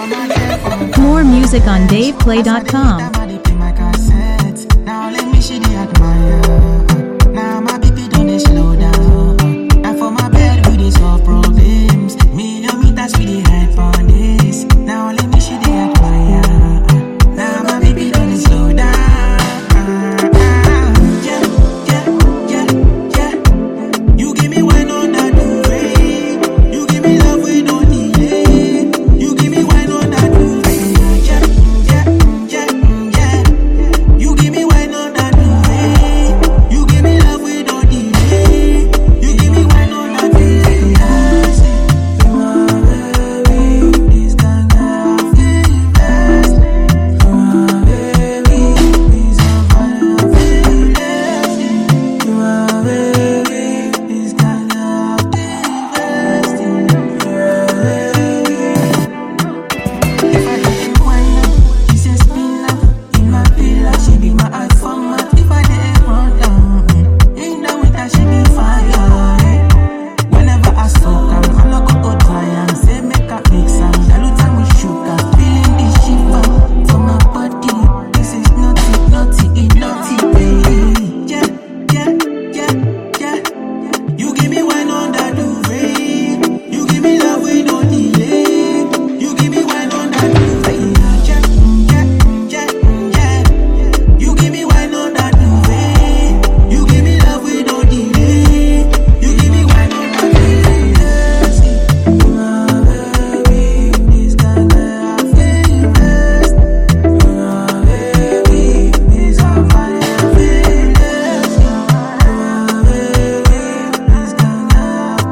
More music on DavePlay.com. Now let me see the admire. Now my baby don't slow down. Now for my bed we dey solve problems. Millimeters we dey hype on this. Now let me see the admire. Now my baby don't slow down. You give me wine on that duvet. You give me love with no delay. You give me wine on that duvet. You give me wine on that duvet. You give me love with no delay. You give me wine on that duvet. You are very this kind of feelings. You are very this kind of feelings. You are very this kind of feelings. If I didn't wind up, she says spin up in my pillow. She be my iPhone mat. If I didn't run down, in the winter she be fire. Whenever I soak, I'm not gonna try and say make a mix and dilute and with sugar. Feeling the shiver for my body. This is naughty, baby. Yeah. You give me wine on that duvet. You give me love with no delay. You give me wine on that duvet. Yeah. You give me wine on that duvet. You give me love with no delay. You give me wine on that duvet. You are very this kind of feelings. You are very this kind of feelings. You are very this kind of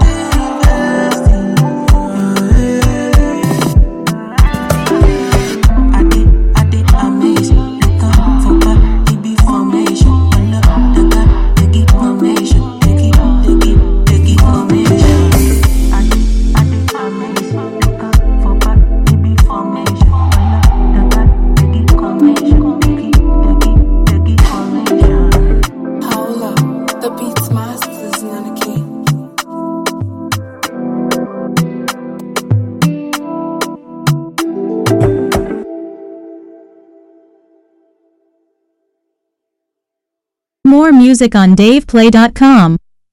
I did amazing. Look out for body be formation. All up the gut, take it formation. Take it formation. I did amazing. Look out for body be formation. All up the gut, take it formation. Take it formation. Hold up, the beats masters on the key. More music on DavePlay.com.